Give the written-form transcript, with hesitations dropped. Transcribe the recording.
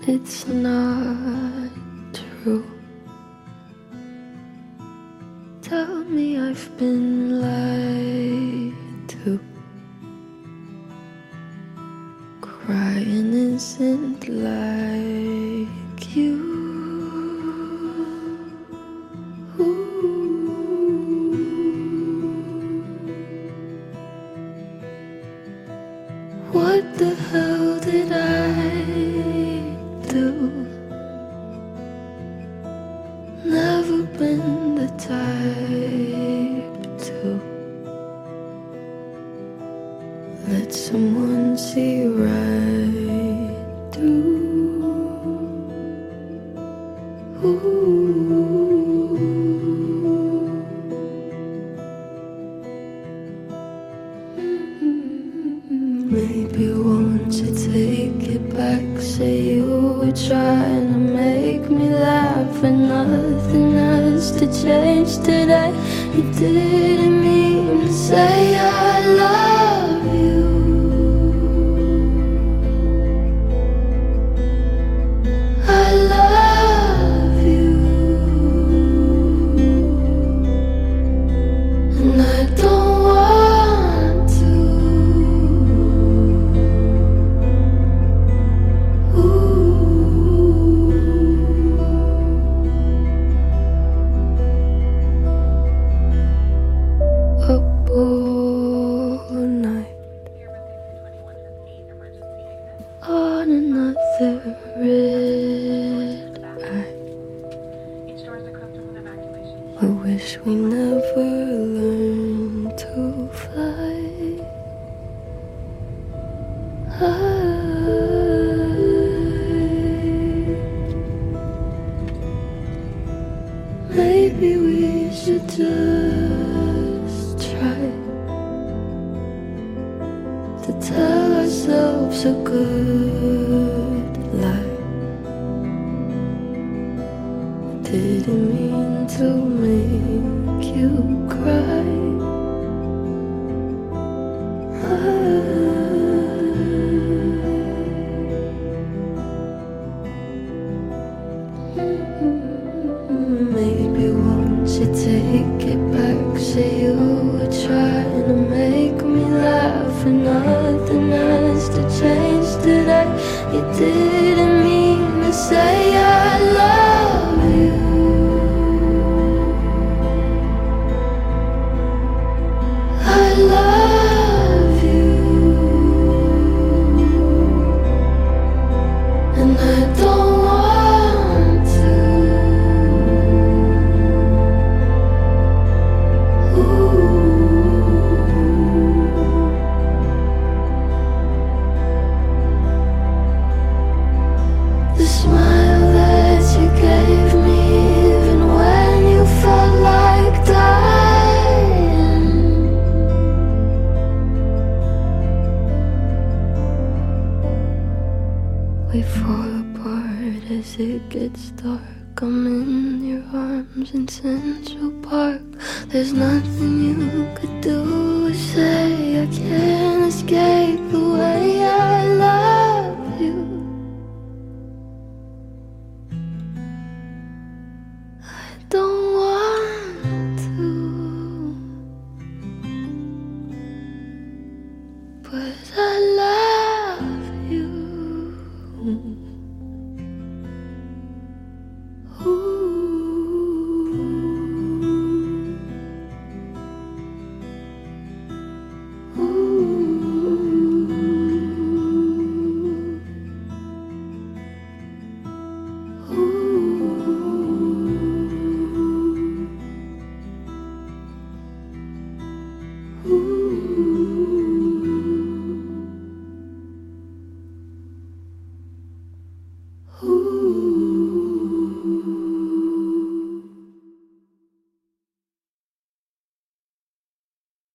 It's not true. Tell me I've been lied to. Crying isn't like you. What the hell did I do? Never been the type to let someone see right through. Maybe won't you take it back? Say you were trying to make me laugh, and nothing has to change today. You didn't mean to say I love you. I love you, and I don't want to. Up all night on another red eye. I wish we never learned to fly. Maybe we should just try to tell ourselves a good lie. Didn't mean to make you cry. Maybe won't you take it back? Say you were trying to make me laugh, and nothing has to change today. You didn't mean to say I love you. I love you, and I don't want to. The smile that you gave me, even when you felt like dying. We fall apart as it gets dark. I'm in your arms in Central Park. There's nothing you could do or say. I can't escape the way I love